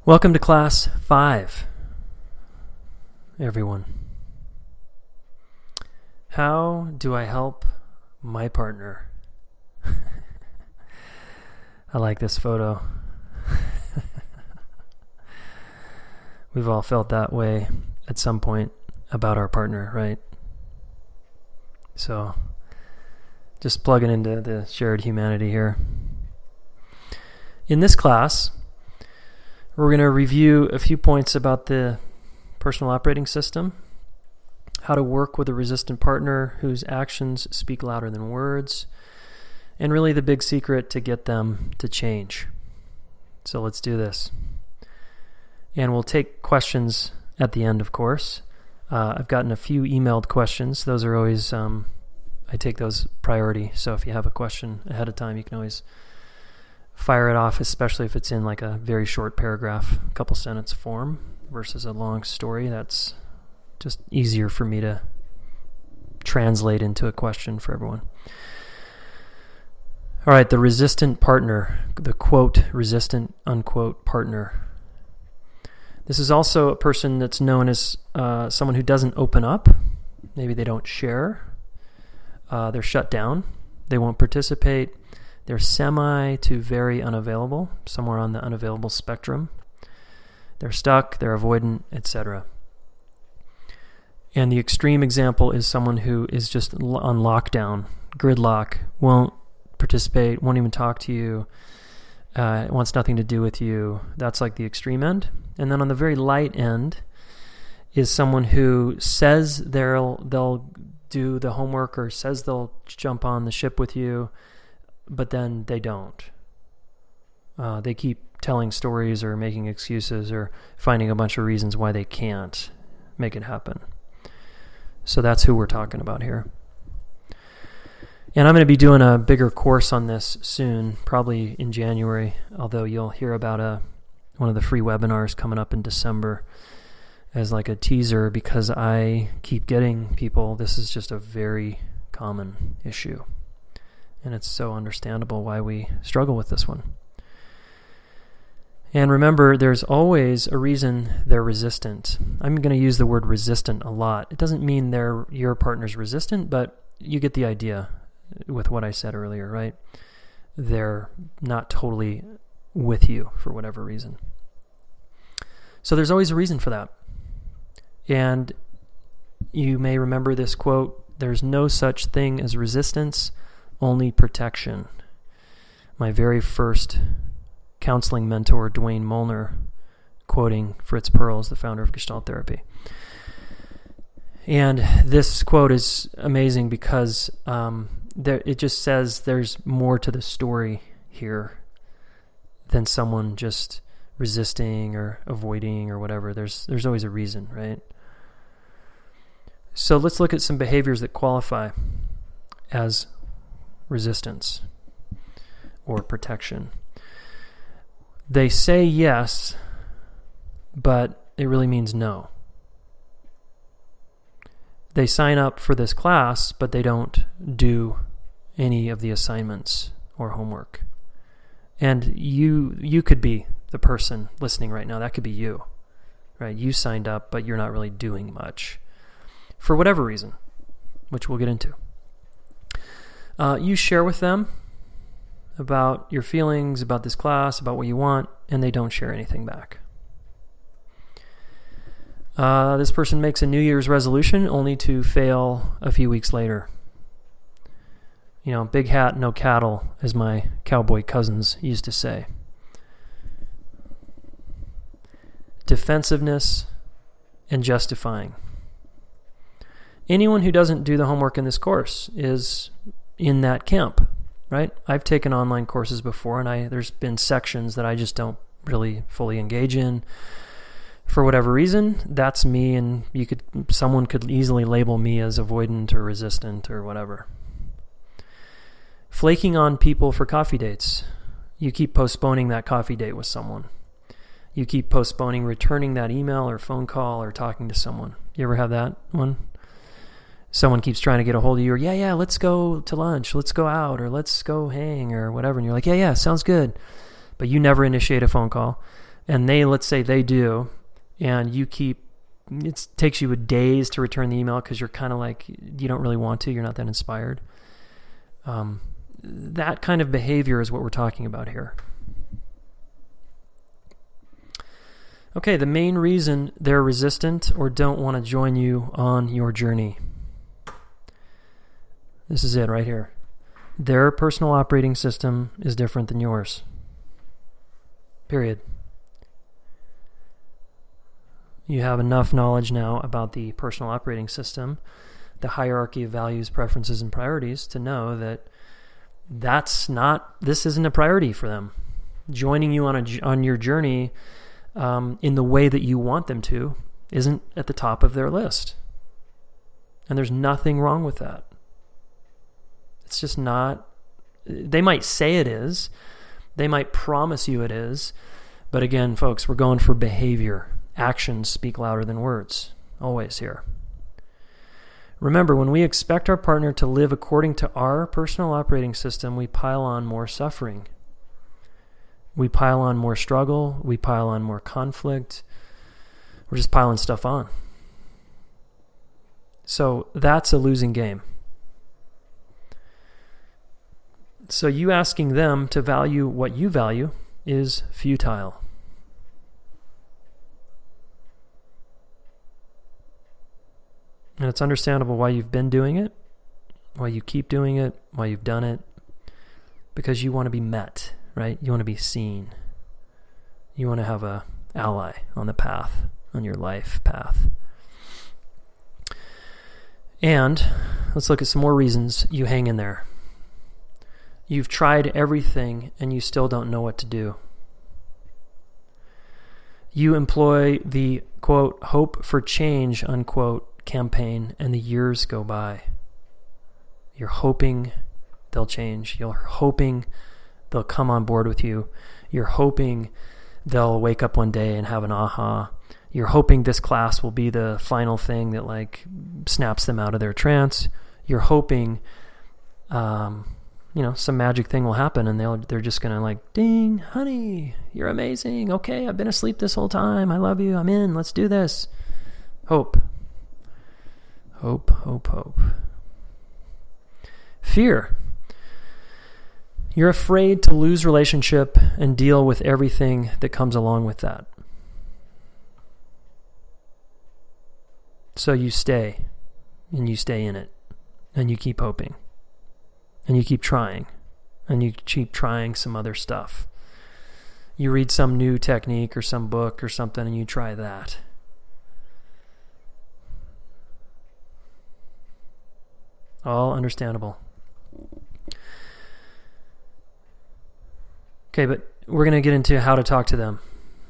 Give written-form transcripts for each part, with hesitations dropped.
Welcome to Class 5, everyone. How do I help my partner? I like this photo. We've all felt that way at some point about our partner, right? So, just plugging into the shared humanity here. In this class, we're going to review a few points about the personal operating system, how to work with a resistant partner whose actions speak louder than words, and really the big secret to get them to change. So let's do this. And we'll take questions at the end, of course. I've gotten a few emailed questions. Those are always, I take those priority. So if you have a question ahead of time, you can always fire it off, especially if it's in like a very short paragraph, couple sentence form versus a long story. That's just easier for me to translate into a question for everyone. All right, the resistant partner, the quote, resistant, unquote, partner. This is also a person that's known as someone who doesn't open up. Maybe they don't share. They're shut down. They won't participate. They're semi to very unavailable, somewhere on the unavailable spectrum. They're stuck, they're avoidant, etc. And the extreme example is someone who is just on lockdown, gridlock, won't participate, won't even talk to you, wants nothing to do with you. That's like the extreme end. And then on the very light end is someone who says they'll do the homework or says they'll jump on the ship with you, but then they don't. They keep telling stories or making excuses or finding a bunch of reasons why they can't make it happen. So that's who we're talking about here. And I'm going to be doing a bigger course on this soon, probably in January, although you'll hear about one of the free webinars coming up in December as like a teaser, because I keep getting people, this is just a very common issue. And it's so understandable why we struggle with this one. And remember, there's always a reason they're resistant. I'm going to use the word resistant a lot. It doesn't mean your partner's resistant, but you get the idea with what I said earlier, right? They're not totally with you for whatever reason. So there's always a reason for that. And you may remember this quote, "There's no such thing as resistance, only protection." My very first counseling mentor, Dwayne Molnar, quoting Fritz Perls, the founder of Gestalt therapy. And this quote is amazing because it just says there's more to the story here than someone just resisting or avoiding or whatever. There's always a reason, right? So let's look at some behaviors that qualify as resistance or protection. They say yes, but it really means no. They sign up for this class, but they don't do any of the assignments or homework. And you could be the person listening right now. That could be you, right? You signed up, but you're not really doing much for whatever reason, which we'll get into. You share with them about your feelings, about this class, about what you want, and they don't share anything back. This person makes a New Year's resolution only to fail a few weeks later. You know, big hat, no cattle, as my cowboy cousins used to say. Defensiveness and justifying. Anyone who doesn't do the homework in this course is in that camp, right? I've taken online courses before, and there's been sections that I just don't really fully engage in for whatever reason. That's me, and someone could easily label me as avoidant or resistant or whatever. Flaking on people for coffee dates. You keep postponing that coffee date with someone. You keep postponing returning that email or phone call or talking to someone. You ever have that one? Someone keeps trying to get a hold of you, or yeah, let's go to lunch, let's go out, or let's go hang, or whatever. And you're like, yeah, sounds good. But you never initiate a phone call. and let's say they do, and it takes you days to return the email because you're kind of like, you don't really want to, you're not that inspired. That kind of behavior is what we're talking about here. Okay, the main reason they're resistant or don't want to join you on your journey. This is it right here. Their personal operating system is different than yours. Period. You have enough knowledge now about the personal operating system, the hierarchy of values, preferences, and priorities to know that this isn't a priority for them. Joining you on your journey in the way that you want them to isn't at the top of their list. And there's nothing wrong with that. It's just not. They might say it is. They might promise you it is. But again, folks, we're going for behavior. Actions speak louder than words. Always here. Remember, when we expect our partner to live according to our personal operating system, we pile on more suffering. We pile on more struggle. We pile on more conflict. We're just piling stuff on. So that's a losing game. So you asking them to value what you value is futile. And it's understandable why you've been doing it, why you keep doing it, why you've done it, because you want to be met, right? You want to be seen. You want to have an ally on the path, on your life path. And let's look at some more reasons you hang in there. You've tried everything and you still don't know what to do. You employ the, quote, hope for change, unquote, campaign, and the years go by. You're hoping they'll change. You're hoping they'll come on board with you. You're hoping they'll wake up one day and have an aha. You're hoping this class will be the final thing that like snaps them out of their trance. You're hoping, some magic thing will happen and they're just going to like, ding, honey, you're amazing. Okay, I've been asleep this whole time. I love you. I'm in. Let's do this. Hope. Hope, hope, hope. Fear. You're afraid to lose relationship and deal with everything that comes along with that. So you stay, and you stay in it, and you keep hoping, and you keep trying, and you keep trying some other stuff. You read some new technique or some book or something, and you try that. All understandable. Okay, but we're going to get into how to talk to them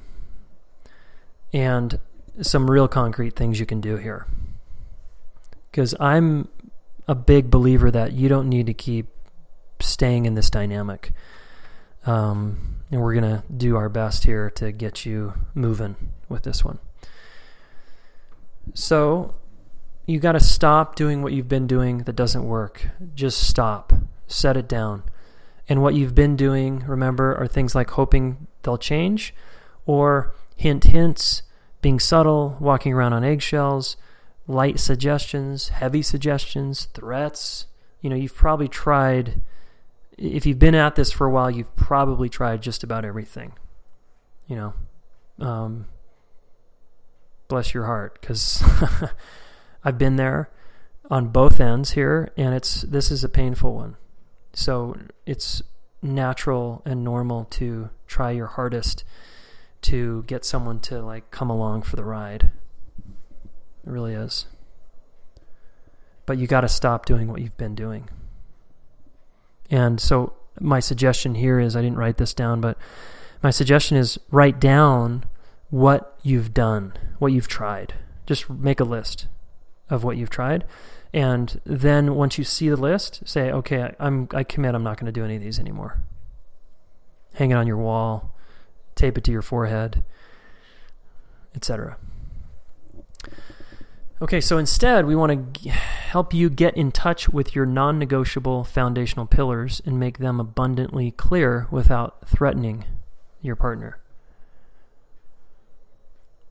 and some real concrete things you can do here. Because I'm a big believer that you don't need to keep staying in this dynamic. And we're going to do our best here to get you moving with this one. So you got to stop doing what you've been doing that doesn't work. Just stop. Set it down. And what you've been doing, remember, are things like hoping they'll change or hints, being subtle, walking around on eggshells, light suggestions, heavy suggestions, threats. You've probably tried, if you've been at this for a while, you've probably tried just about everything. Bless your heart, because I've been there on both ends here, and this is a painful one. So it's natural and normal to try your hardest to get someone to like come along for the ride. It really is. But you got to stop doing what you've been doing. And so my suggestion here is, I didn't write this down, but my suggestion is write down what you've done, what you've tried. Just make a list of what you've tried. And then once you see the list, say, okay, I commit I'm not going to do any of these anymore. Hang it on your wall, tape it to your forehead, etc. Okay, so instead we want to help you get in touch with your non-negotiable foundational pillars and make them abundantly clear without threatening your partner.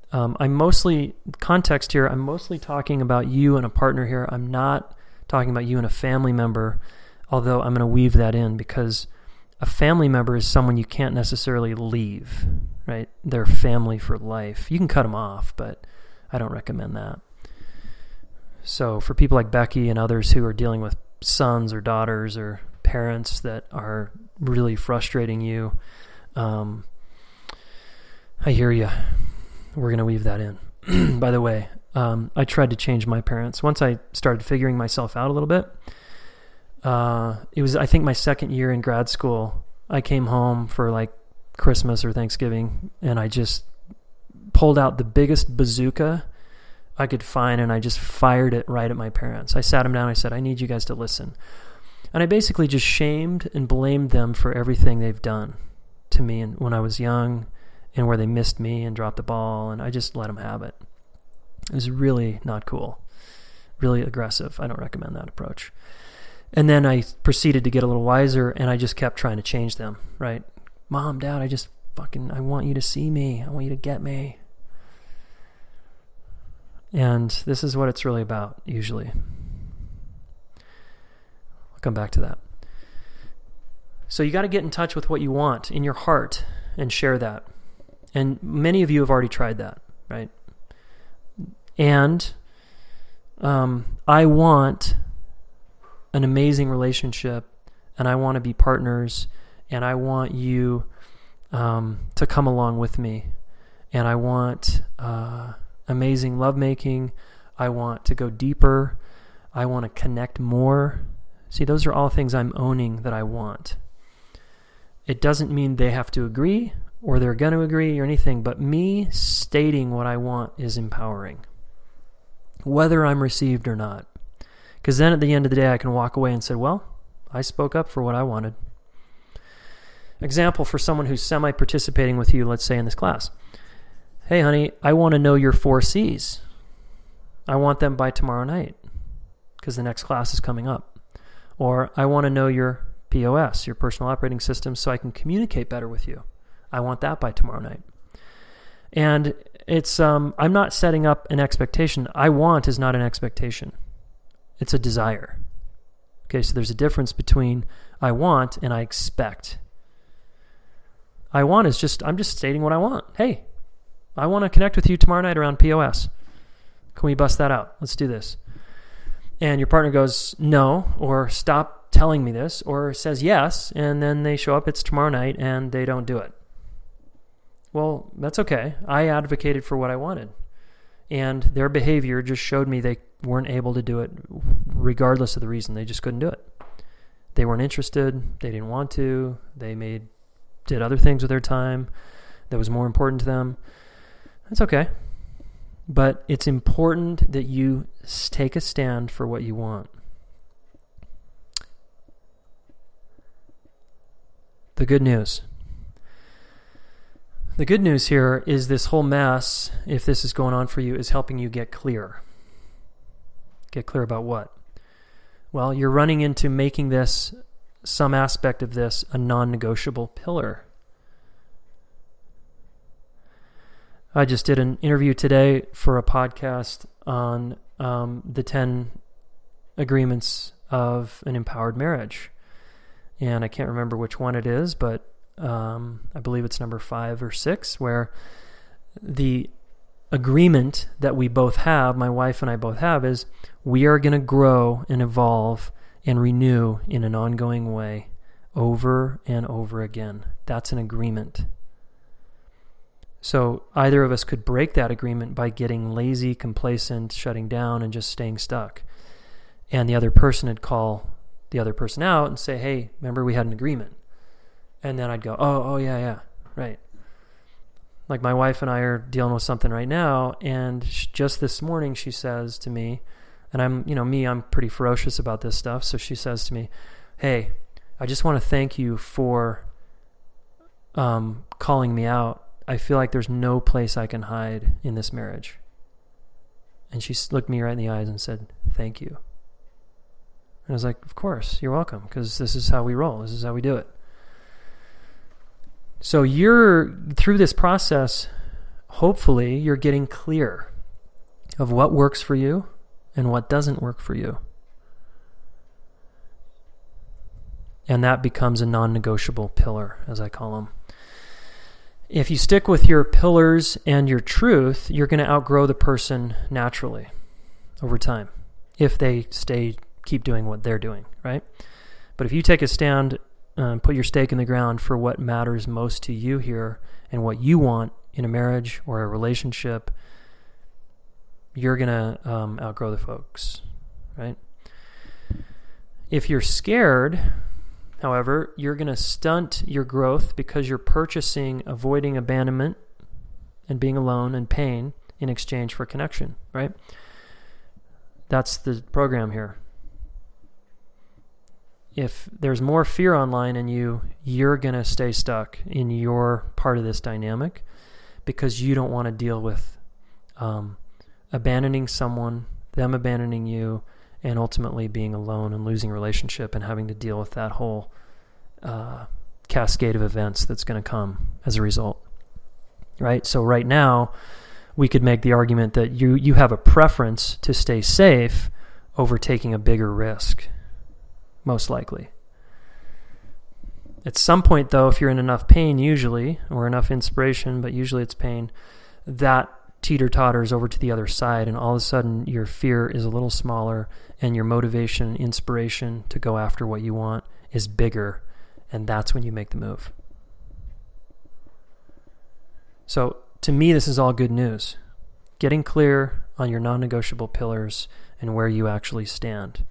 I'm mostly talking about you and a partner here. I'm not talking about you and a family member, although I'm going to weave that in because a family member is someone you can't necessarily leave, right? They're family for life. You can cut them off, but I don't recommend that. So for people like Becky and others who are dealing with sons or daughters or parents that are really frustrating you, I hear you. We're going to weave that in. By the way, I tried to change my parents. Once I started figuring myself out a little bit, it was, I think, my second year in grad school. I came home for like Christmas or Thanksgiving, and I just pulled out the biggest bazooka I could find, and I just fired it right at my parents. I sat them down. I said, I need you guys to listen. And I basically just shamed and blamed them for everything they've done to me and when I was young and where they missed me and dropped the ball, and I just let them have it. It was really not cool, really aggressive. I don't recommend that approach. And then I proceeded to get a little wiser, and I just kept trying to change them, right? Mom, Dad, I want you to see me. I want you to get me. And this is what it's really about, usually. I'll come back to that. So you got to get in touch with what you want in your heart and share that. And many of you have already tried that, right? And I want an amazing relationship, and I want to be partners, and I want you to come along with me, and I want amazing lovemaking. I want to go deeper. I want to connect more. See, those are all things I'm owning that I want. It doesn't mean they have to agree or they're going to agree or anything, but me stating what I want is empowering, whether I'm received or not. Because then at the end of the day, I can walk away and say, well, I spoke up for what I wanted. Example for someone who's semi-participating with you, let's say in this class. Hey, honey, I want to know your 4 C's. I want them by tomorrow night because the next class is coming up. Or I want to know your POS, your personal operating system, so I can communicate better with you. I want that by tomorrow night. And it's I'm not setting up an expectation. I want is not an expectation. It's a desire. Okay, so there's a difference between I want and I expect. I want is I'm just stating what I want. Hey, I want to connect with you tomorrow night around POS. Can we bust that out? Let's do this. And your partner goes, no, or stop telling me this, or says yes, and then they show up, it's tomorrow night, and they don't do it. Well, that's okay. I advocated for what I wanted. And their behavior just showed me they weren't able to do it regardless of the reason. They just couldn't do it. They weren't interested. They didn't want to. They did other things with their time that was more important to them. That's okay. But it's important that you take a stand for what you want. The good news. The good news here is this whole mess, if this is going on for you, is helping you get clear. Get clear about what? Well, you're running into making some aspect of this, a non-negotiable pillar. I just did an interview today for a podcast on the 10 agreements of an empowered marriage. And I can't remember which one it is, but I believe it's number 5 or 6, where the agreement that we both have, my wife and I both have, is we are going to grow and evolve and renew in an ongoing way over and over again. That's an agreement. So either of us could break that agreement by getting lazy, complacent, shutting down, and just staying stuck. And the other person would call the other person out and say, hey, remember we had an agreement. And then I'd go, oh yeah, right. Like my wife and I are dealing with something right now, and just this morning she says to me, and I'm pretty ferocious about this stuff, so she says to me, hey, I just want to thank you for calling me out. I feel like there's no place I can hide in this marriage. And she looked me right in the eyes and said, thank you. And I was like, of course, you're welcome, because this is how we roll. This is how we do it. So you're, through this process hopefully you're getting clear of what works for you and what doesn't work for you. And that becomes a non-negotiable pillar, as I call them. If you stick with your pillars and your truth, you're going to outgrow the person naturally over time if they keep doing what they're doing, right? But if you take a stand, put your stake in the ground for what matters most to you here and what you want in a marriage or a relationship, you're going to outgrow the folks, right? If you're scared, however, you're going to stunt your growth because you're purchasing avoiding abandonment and being alone and pain in exchange for connection, right? That's the program here. If there's more fear online in you, you're going to stay stuck in your part of this dynamic because you don't want to deal with abandoning someone, them abandoning you, and ultimately being alone and losing relationship and having to deal with that whole cascade of events that's going to come as a result, right? So right now, we could make the argument that you have a preference to stay safe over taking a bigger risk, most likely. At some point, though, if you're in enough pain usually, or enough inspiration, but usually it's pain, that teeter-totters over to the other side, and all of a sudden your fear is a little smaller and your motivation, inspiration to go after what you want is bigger, and that's when you make the move. So to me, this is all good news. Getting clear on your non-negotiable pillars and where you actually stand.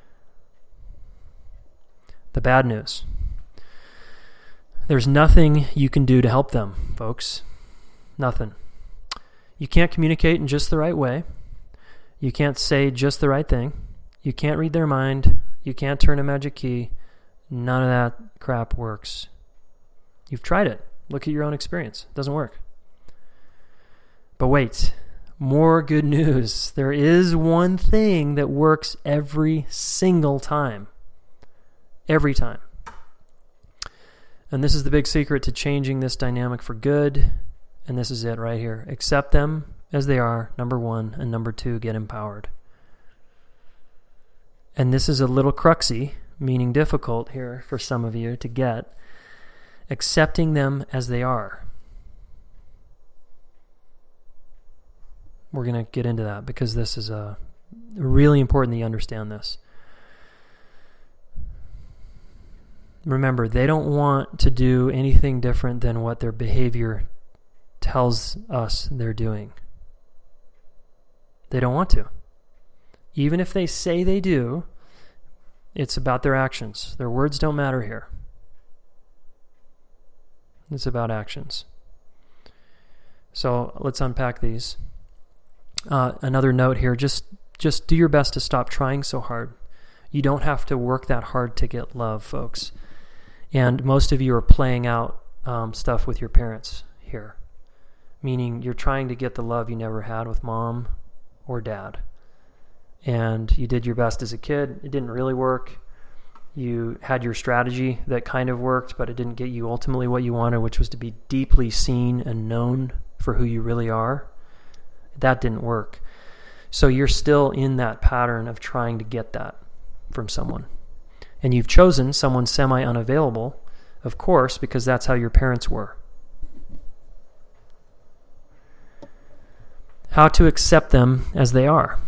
The bad news. There's nothing you can do to help them, folks. Nothing. You can't communicate in just the right way. You can't say just the right thing. You can't read their mind. You can't turn a magic key. None of that crap works. You've tried it. Look at your own experience. It doesn't work. But wait, more good news. There is one thing that works every single time. Every time. And this is the big secret to changing this dynamic for good. And this is it right here. Accept them as they are, number one. And number two, get empowered. And this is a little cruxy, meaning difficult here for some of you to get. Accepting them as they are. We're going to get into that because this is really important that you understand this. Remember, they don't want to do anything different than what their behavior tells us they're doing. They don't want to. Even if they say they do, it's about their actions. Their words don't matter here. It's about actions. So let's unpack these. Another note here, just do your best to stop trying so hard. You don't have to work that hard to get love, folks. And most of you are playing out stuff with your parents here, meaning you're trying to get the love you never had with mom or dad. And you did your best as a kid. It didn't really work. You had your strategy that kind of worked, but it didn't get you ultimately what you wanted, which was to be deeply seen and known for who you really are. That didn't work. So you're still in that pattern of trying to get that from someone. And you've chosen someone semi-unavailable, of course, because that's how your parents were. How to accept them as they are.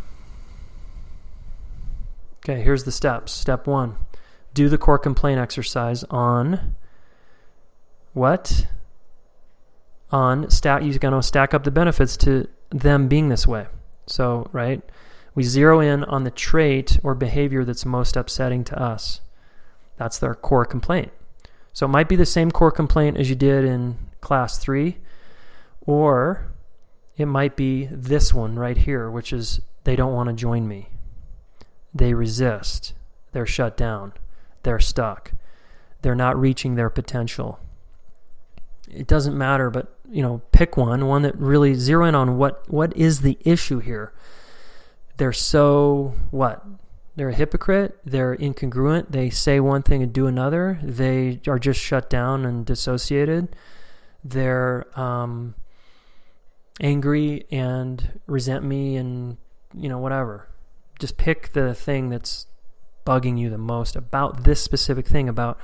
Okay, here's the steps. Step 1, do the core complaint exercise on what? You're going to stack up the benefits to them being this way. So, right, we zero in on the trait or behavior that's most upsetting to us. That's their core complaint. So it might be the same core complaint as you did in class 3, or it might be this one right here, which is they don't want to join me. They resist. They're shut down. They're stuck. They're not reaching their potential. It doesn't matter, but pick one that really zero in on what is the issue here. They're so what? They're a hypocrite. They're incongruent. They say one thing and do another. They are just shut down and dissociated. They're angry and resent me and, whatever. Just pick the thing that's bugging you the most about this specific thing, about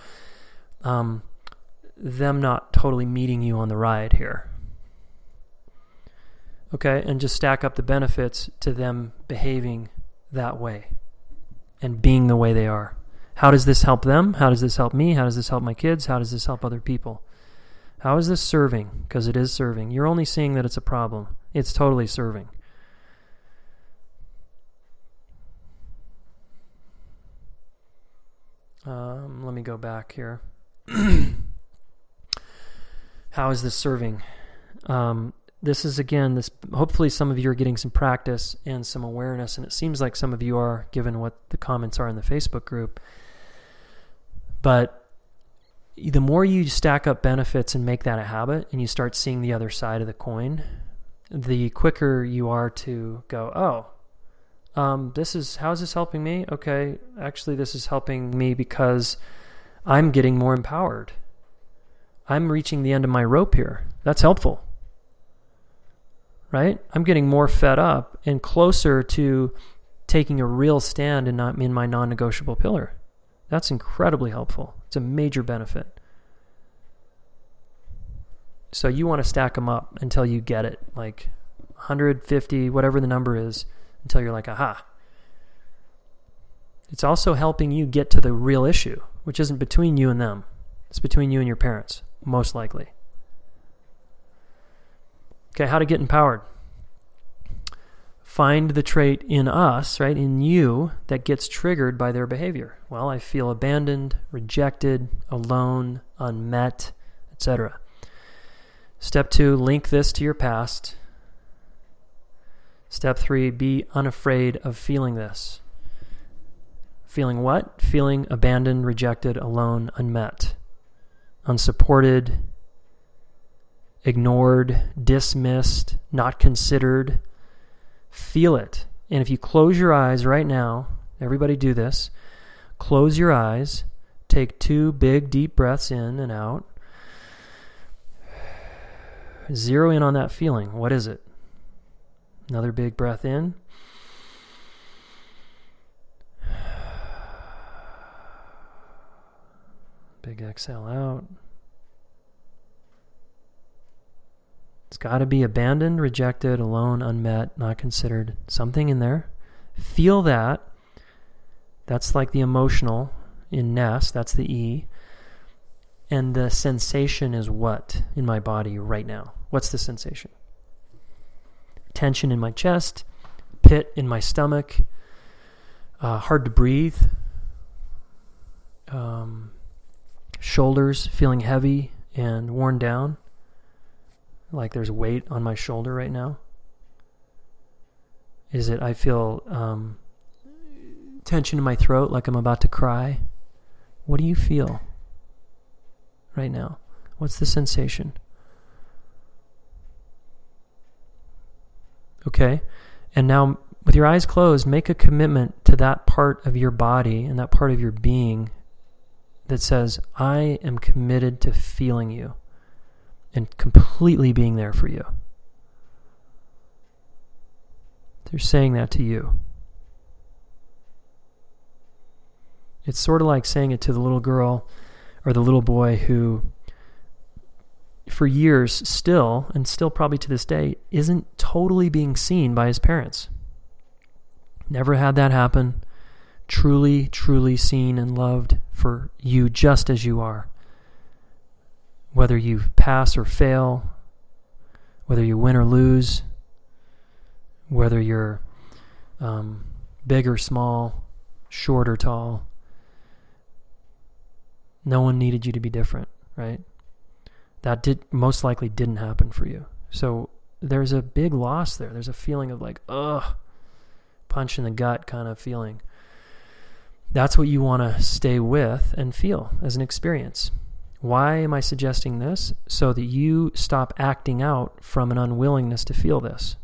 them not totally meeting you on the ride here. Okay, and just stack up the benefits to them behaving that way and being the way they are. How does this help them? How does this help me? How does this help my kids? How does this help other people? How is this serving? Because it is serving. You're only seeing that it's a problem. It's totally serving. Let me go back here. How is this serving? This is, again, hopefully some of you are getting some practice and some awareness, and it seems like some of you are, given what the comments are in the Facebook group. But the more you stack up benefits and make that a habit, and you start seeing the other side of the coin, the quicker you are to go, how is this helping me? Okay, actually this is helping me because I'm getting more empowered. I'm reaching the end of my rope here. That's helpful. Right? I'm getting more fed up and closer to taking a real stand in my non-negotiable pillar. That's incredibly helpful. It's a major benefit. So you want to stack them up until you get it, like 150, whatever the number is, until you're like, aha. It's also helping you get to the real issue, which isn't between you and them. It's between you and your parents, most likely. Okay, how to get empowered. Find the trait in us, right, in you, that gets triggered by their behavior. Well, I feel abandoned, rejected, alone, unmet, etc. Step 2, link this to your past. Step 3, be unafraid of feeling this. Feeling what? Feeling abandoned, rejected, alone, unmet, unsupported, ignored, dismissed, not considered. Feel it. And if you close your eyes right now, everybody do this. Close your eyes. Take 2 big, deep breaths in and out. Zero in on that feeling. What is it? Another big breath in. Big exhale out. It's got to be abandoned, rejected, alone, unmet, not considered. Something in there. Feel that. That's like the emotional in Ness. That's the E. And the sensation is what in my body right now? What's the sensation? Tension in my chest, pit in my stomach, hard to breathe, shoulders feeling heavy and worn down. Like there's weight on my shoulder right now? Is it I feel tension in my throat like I'm about to cry? What do you feel right now? What's the sensation? Okay, and now with your eyes closed, make a commitment to that part of your body and that part of your being that says, I am committed to feeling you and completely being there for you. They're saying that to you. It's sort of like saying it to the little girl or the little boy who, for years still, and still probably to this day, isn't totally being seen by his parents. Never had that happen. Truly, truly seen and loved for you just as you are. Whether you pass or fail, whether you win or lose, whether you're big or small, short or tall, no one needed you to be different, right? That most likely didn't happen for you. So there's a big loss there. There's a feeling of like, punch in the gut kind of feeling. That's what you want to stay with and feel as an experience. Why am I suggesting this? So that you stop acting out from an unwillingness to feel this.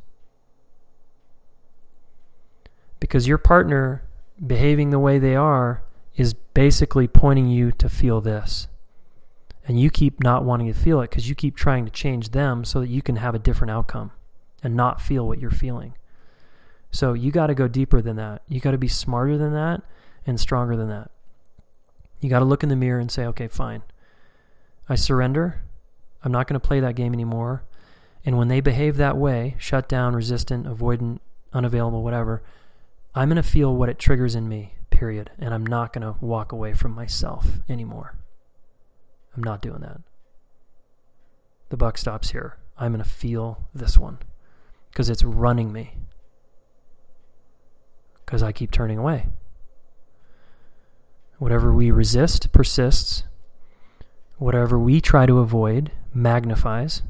Because your partner behaving the way they are is basically pointing you to feel this. And you keep not wanting to feel it because you keep trying to change them so that you can have a different outcome. and not feel what you're feeling. So you got to go deeper than that. You got to be smarter than that and stronger than that. You got to look in the mirror and say, okay, fine. I surrender. I'm not going to play that game anymore. And when they behave that way, shut down, resistant, avoidant, unavailable, whatever, I'm going to feel what it triggers in me, period. And I'm not going to walk away from myself anymore. I'm not doing that. The buck stops here. I'm going to feel this one because it's running me. Because I keep turning away. Whatever we resist persists. Whatever we try to avoid magnifies.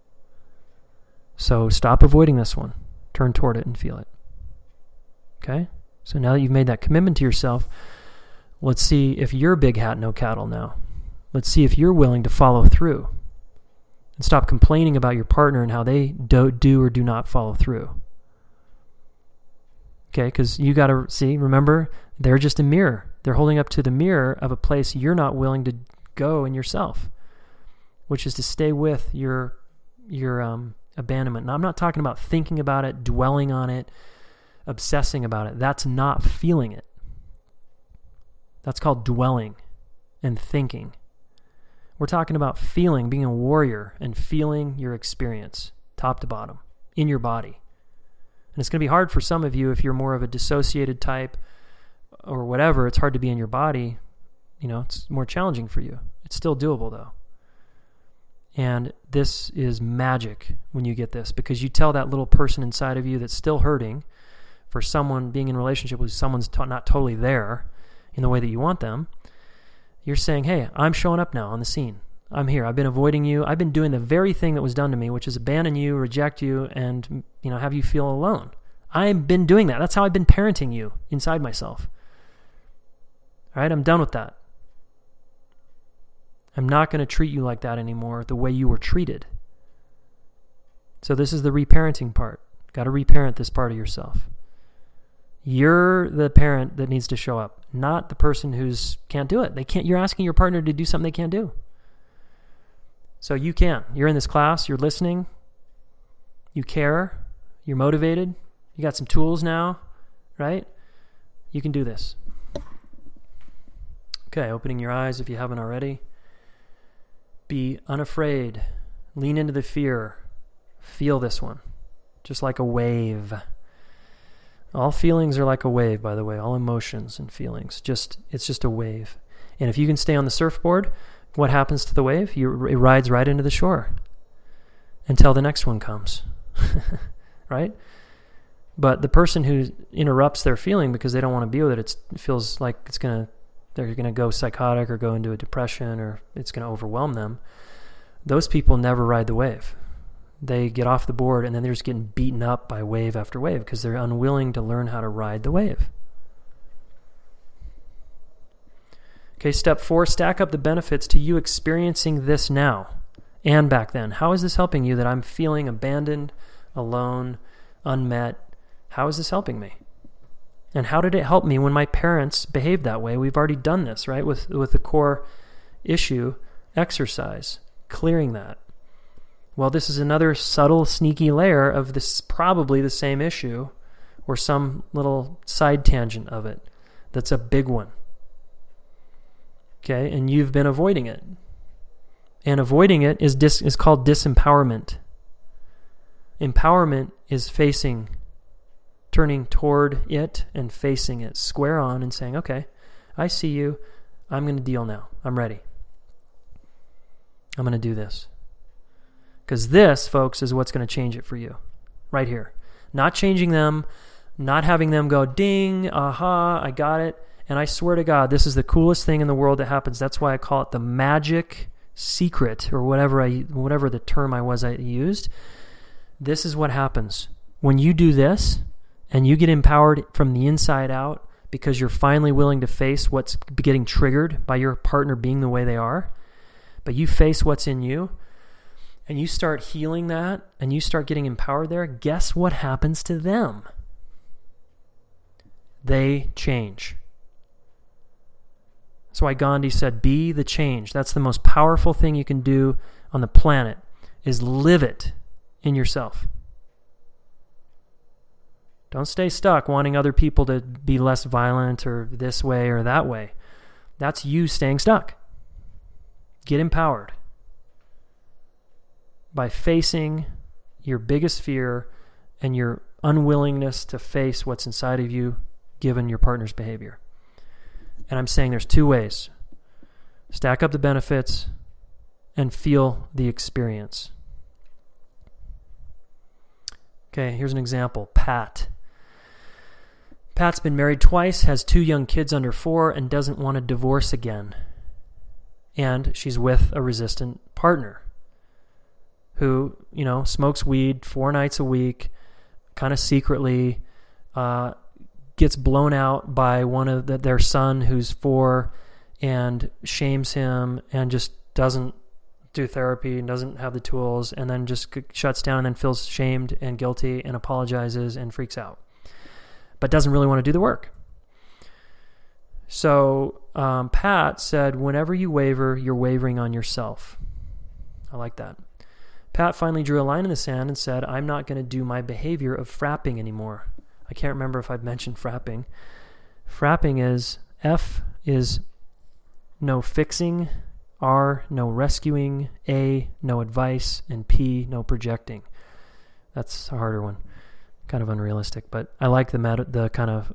So stop avoiding this one. Turn toward it and feel it. Okay? So now that you've made that commitment to yourself, let's see if you're big hat, no cattle now. Let's see if you're willing to follow through. And stop complaining about your partner and how they do or do not follow through. Okay, because you got to see, remember, they're just a mirror. They're holding up to the mirror of a place you're not willing to go in yourself, which is to stay with your abandonment. Now, I'm not talking about thinking about it, dwelling on it, obsessing about it. That's not feeling it. That's called dwelling and thinking. We're talking about feeling, being a warrior, and feeling your experience, top to bottom, in your body. And it's going to be hard for some of you if you're more of a dissociated type or whatever. It's hard to be in your body. It's more challenging for you. It's still doable, though. And this is magic when you get this, because you tell that little person inside of you that's still hurting for someone being in a relationship with someone's not totally there in the way that you want them. You're saying, hey, I'm showing up now on the scene. I'm here. I've been avoiding you. I've been doing the very thing that was done to me, which is abandon you, reject you, and have you feel alone. I've been doing that. That's how I've been parenting you inside myself. All right, I'm done with that. I'm not going to treat you like that anymore, the way you were treated. So this is the reparenting part. Got to reparent this part of yourself. You're the parent that needs to show up, not the person who's can't do it. You're asking your partner to do something they can't do. So you can. You're in this class, you're listening, you care, you're motivated, you got some tools now, right? You can do this. Okay, opening your eyes if you haven't already. Be unafraid. Lean into the fear. Feel this one, just like a wave. All feelings are like a wave, by the way. All emotions and feelings. It's just a wave. And if you can stay on the surfboard, what happens to the wave? It rides right into the shore until the next one comes. Right? But the person who interrupts their feeling because they don't want to be with it, it feels like they're going to go psychotic or go into a depression or it's going to overwhelm them. Those people never ride the wave. They get off the board and then they're just getting beaten up by wave after wave because they're unwilling to learn how to ride the wave. Okay, step 4, stack up the benefits to you experiencing this now and back then. How is this helping you that I'm feeling abandoned, alone, unmet? How is this helping me? And how did it help me when my parents behaved that way? We've already done this, right? With the core issue, exercise, clearing that. Well, this is another subtle, sneaky layer of this, probably the same issue or some little side tangent of it that's a big one. Okay, and you've been avoiding it. And avoiding it is called disempowerment. Empowerment is turning toward it and facing it square on and saying, okay, I see you. I'm going to deal now. I'm ready. I'm going to do this. Because this, folks, is what's going to change it for you. Right here. Not changing them, not having them go, ding, aha, I got it. And I swear to God, this is the coolest thing in the world that happens. That's why I call it the magic secret or whatever the term I used. This is what happens. When you do this and you get empowered from the inside out because you're finally willing to face what's getting triggered by your partner being the way they are, but you face what's in you, and you start healing that, and you start getting empowered there, guess what happens to them? They change. That's why Gandhi said, be the change. That's the most powerful thing you can do on the planet, is live it in yourself. Don't stay stuck wanting other people to be less violent or this way or that way. That's you staying stuck. Get empowered by facing your biggest fear and your unwillingness to face what's inside of you given your partner's behavior. And I'm saying there's two ways. Stack up the benefits and feel the experience. Okay, here's an example. Pat. Pat's been married twice, has 2 young kids under 4, and doesn't want to divorce again. And she's with a resistant partner who, smokes weed 4 nights a week, kind of secretly, gets blown out by one of their son who's 4 and shames him and just doesn't do therapy and doesn't have the tools, and then just shuts down and then feels shamed and guilty and apologizes and freaks out, but doesn't really want to do the work. So Pat said, whenever you waver, you're wavering on yourself. I like that. Pat finally drew a line in the sand and said, I'm not going to do my behavior of frapping anymore. I can't remember if I've mentioned frapping. Frapping is, F is no fixing, R, no rescuing, A, no advice, and P, no projecting. That's a harder one. Kind of unrealistic, but I like the kind of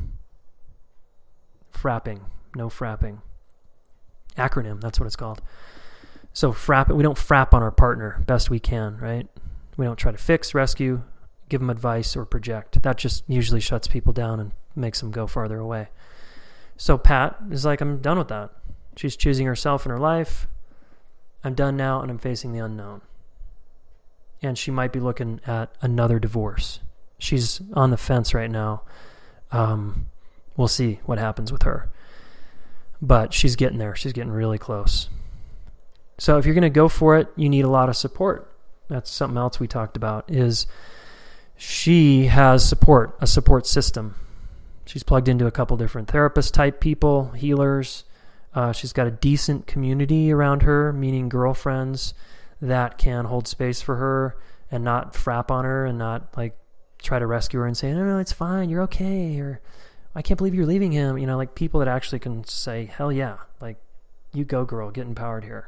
frapping, no frapping. Acronym, that's what it's called. So we don't frap on our partner best we can, right? We don't try to fix, rescue, give them advice, or project. That just usually shuts people down and makes them go farther away. So Pat is like, I'm done with that. She's choosing herself in her life. I'm done now, and I'm facing the unknown. And she might be looking at another divorce. She's on the fence right now. We'll see what happens with her. But she's getting there. She's getting really close. So if you're going to go for it, you need a lot of support. That's something else we talked about, is she has support, a support system. She's plugged into a couple different therapist-type people, healers. She's got a decent community around her, meaning girlfriends that can hold space for her and not frap on her and not like try to rescue her and say, no, it's fine, you're okay, or I can't believe you're leaving him. Like people that actually can say, hell yeah, like you go girl, get empowered here.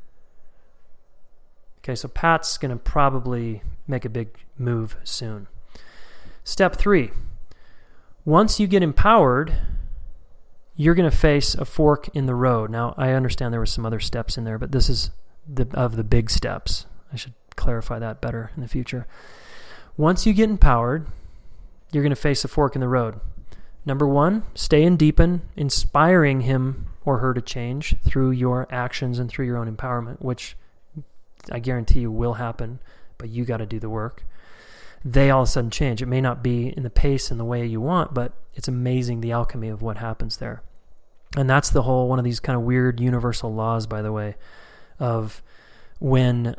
Okay, so Pat's going to probably make a big move soon. Step 3. Once you get empowered, you're going to face a fork in the road. Now, I understand there were some other steps in there, but this is of the big steps. I should clarify that better in the future. Once you get empowered, you're going to face a fork in the road. Number 1, stay and deepen, inspiring him or her to change through your actions and through your own empowerment, which I guarantee you will happen, but you got to do the work. They all of a sudden change. It may not be in the pace and the way you want, but it's amazing the alchemy of what happens there. And that's the whole, one of these kind of weird universal laws, by the way, of when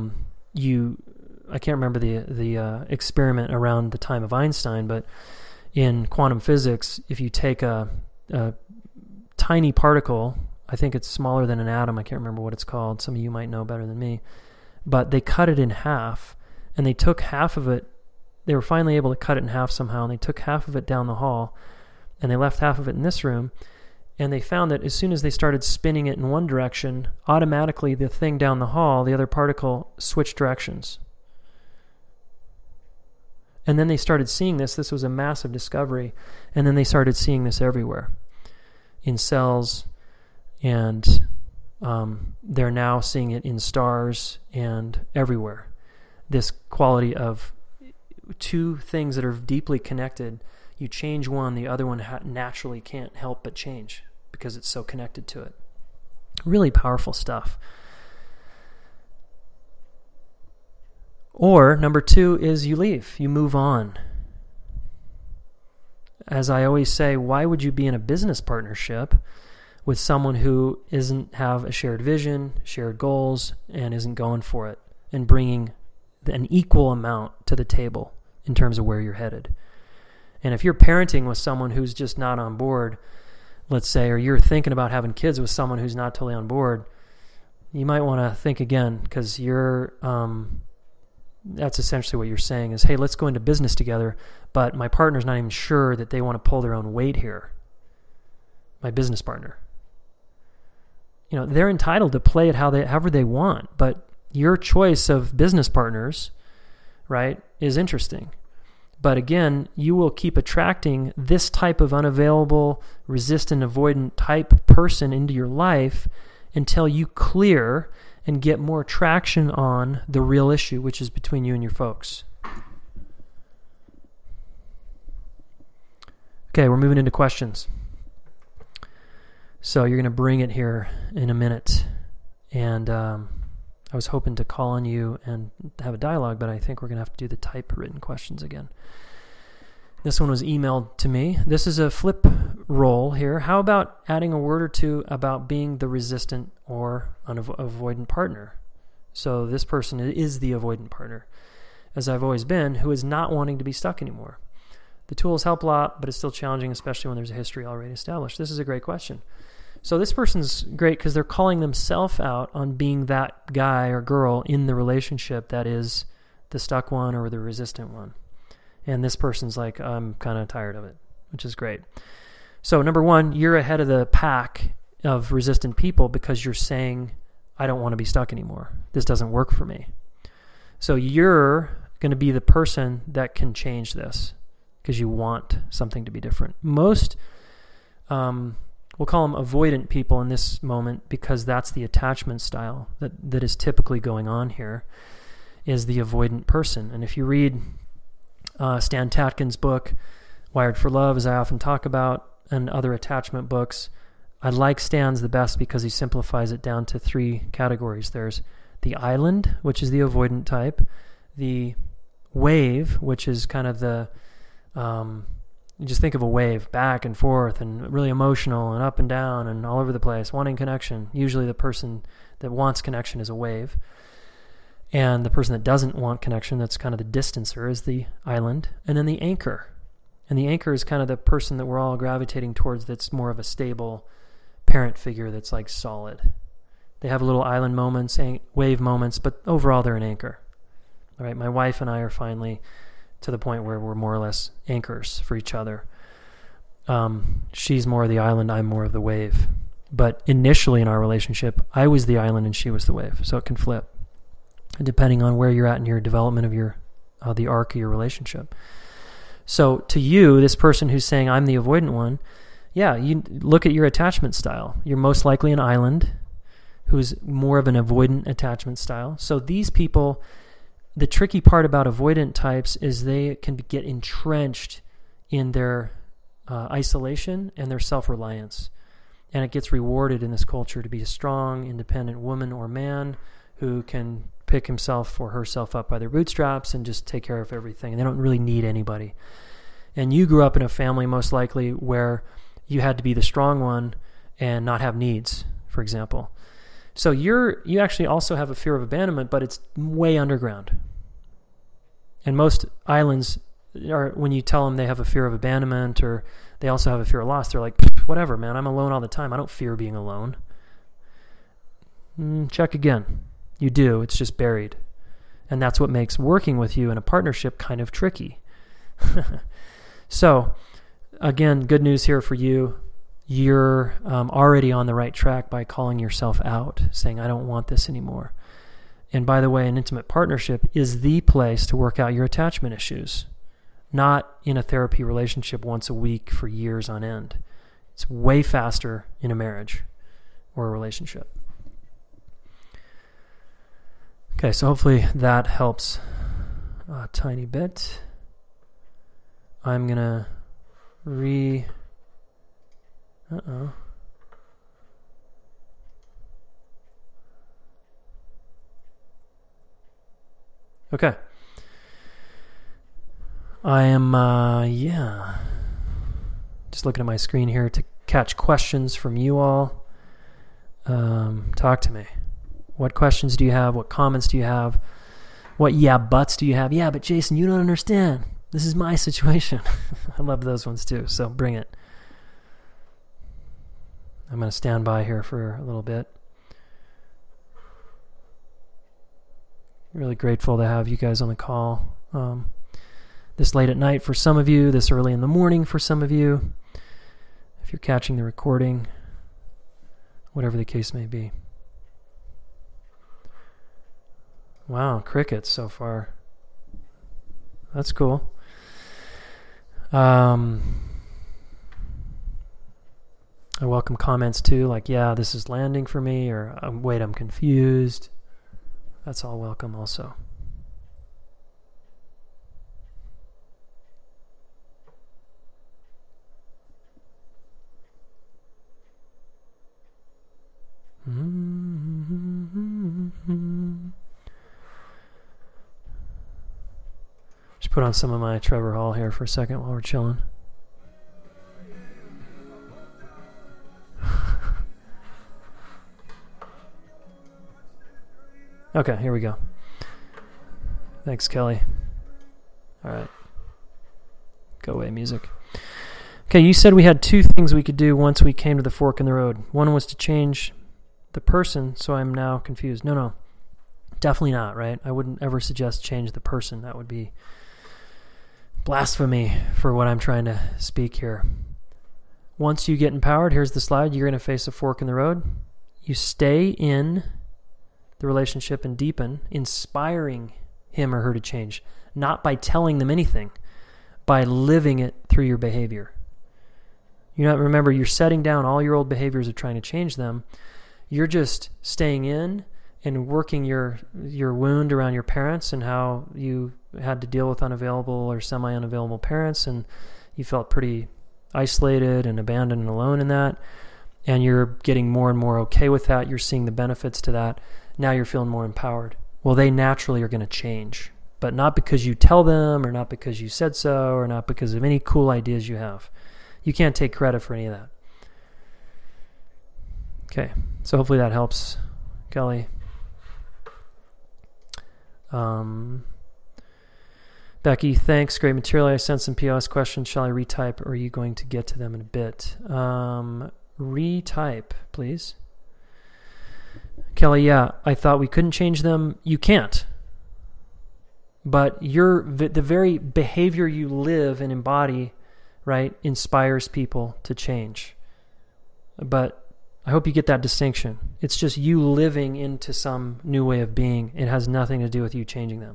I can't remember the experiment around the time of Einstein, but in quantum physics, if you take a tiny particle, I think it's smaller than an atom, I can't remember what it's called, some of you might know better than me, but they cut it in half, and they took half of it, they were finally able to cut it in half somehow, and they took half of it down the hall, and they left half of it in this room, and they found that as soon as they started spinning it in one direction, automatically the thing down the hall, the other particle, switched directions. And then they started seeing this. This was a massive discovery. And then they started seeing this everywhere in cells, and they're now seeing it in stars and everywhere. This quality of two things that are deeply connected, you change one, the other one naturally can't help but change because it's so connected to it. Really powerful stuff. Or number 2 is you leave, you move on. As I always say, why would you be in a business partnership with someone who isn't have a shared vision, shared goals, and isn't going for it and bringing an equal amount to the table in terms of where you're headed? And if you're parenting with someone who's just not on board, let's say, or you're thinking about having kids with someone who's not totally on board, you might want to think again, because you're that's essentially what you're saying is, hey, let's go into business together, but my partner's not even sure that they want to pull their own weight here. My business partner. They're entitled to play it however they want, but your choice of business partners, right, is interesting. But again, you will keep attracting this type of unavailable, resistant, avoidant type person into your life until you clear and get more traction on the real issue, which is between you and your folks. Okay, we're moving into questions. So you're going to bring it here in a minute. And I was hoping to call on you and have a dialogue, but I think we're going to have to do the typewritten questions again. This one was emailed to me. This is a flip role here. How about adding a word or two about being the resistant or avoidant partner? So this person is the avoidant partner, as I've always been, who is not wanting to be stuck anymore. The tools help a lot, but it's still challenging, especially when there's a history already established. This is a great question. So this person's great because they're calling themselves out on being that guy or girl in the relationship that is the stuck one or the resistant one. And this person's like, I'm kind of tired of it, which is great. So number one, you're ahead of the pack of resistant people because you're saying, I don't want to be stuck anymore. This doesn't work for me. So you're going to be the person that can change this because you want something to be different. Most, we'll call them avoidant people in this moment because that's the attachment style that is typically going on here, is the avoidant person. And if you read Stan Tatkin's book, Wired for Love, as I often talk about, and other attachment books, I like Stan's the best because he simplifies it down to 3 categories. There's the island, which is the avoidant type, the wave, which is kind of the, you just think of a wave, back and forth and really emotional and up and down and all over the place, wanting connection. Usually the person that wants connection is a wave. And the person that doesn't want connection, that's kind of the distancer, is the island. And then the anchor. And the anchor is kind of the person that we're all gravitating towards that's more of a stable parent figure that's like solid. They have little island moments, wave moments, but overall they're an anchor. All right, my wife and I are finally to the point where we're more or less anchors for each other. She's more of the island, I'm more of the wave. But initially in our relationship, I was the island and she was the wave, so it can flip, depending on where you're at in your development of the arc of your relationship. So to you, this person who's saying, I'm the avoidant one, yeah, you look at your attachment style. You're most likely an island who's more of an avoidant attachment style. So these people, the tricky part about avoidant types is they can get entrenched in their isolation and their self-reliance. And it gets rewarded in this culture to be a strong, independent woman or man who can pick himself or herself up by their bootstraps and just take care of everything. And they don't really need anybody. And you grew up in a family most likely where you had to be the strong one and not have needs, for example. So you actually also have a fear of abandonment, but it's way underground. And most islands are, when you tell them they have a fear of abandonment or they also have a fear of loss, they're like, whatever, man, I'm alone all the time. I don't fear being alone. Check again. You do. It's just buried. And that's what makes working with you in a partnership kind of tricky. So, again, good news here for you. You're already on the right track by calling yourself out, saying, I don't want this anymore. And by the way, an intimate partnership is the place to work out your attachment issues, not in a therapy relationship once a week for years on end. It's way faster in a marriage or a relationship. Okay, so hopefully that helps a tiny bit. I'm going to Okay. I am, just looking at my screen here to catch questions from you all. Talk to me. What questions do you have? What comments do you have? What buts do you have? Yeah, but Jason, you don't understand. This is my situation. I love those ones too, so bring it. I'm going to stand by here for a little bit. Really grateful to have you guys on the call. This late at night for some of you, this early in the morning for some of you, if you're catching the recording, whatever the case may be. Wow, crickets so far. That's cool. I welcome comments too, like, yeah, this is landing for me, or wait, I'm confused. That's all welcome also. Just put on some of my Trevor Hall here for a second while we're chilling. Okay, here we go. Thanks, Kelly. All right. Go away, music. Okay, you said we had two things we could do once we came to the fork in the road. One was to change the person, so I'm now confused. No, definitely not, right? I wouldn't ever suggest change the person. That would be blasphemy for what I'm trying to speak here. Once you get empowered, here's the slide, you're going to face a fork in the road. You stay in the relationship and deepen, inspiring him or her to change, not by telling them anything, by living it through your behavior. Remember, you're setting down all your old behaviors of trying to change them. You're just staying in and working your wound around your parents and how you had to deal with unavailable or semi-unavailable parents, and you felt pretty isolated and abandoned and alone in that, and you're getting more and more okay with that. You're seeing the benefits to that. Now you're feeling more empowered. Well, they naturally are going to change, but not because you tell them or not because you said so or not because of any cool ideas you have. You can't take credit for any of that. Okay, so hopefully that helps, Kelly. Becky, thanks. Great material. I sent some POS questions. Shall I retype, or are you going to get to them in a bit? Retype, please. Kelly, yeah, I thought we couldn't change them. You can't. But the very behavior you live and embody, right, inspires people to change. But I hope you get that distinction. It's just you living into some new way of being. It has nothing to do with you changing them.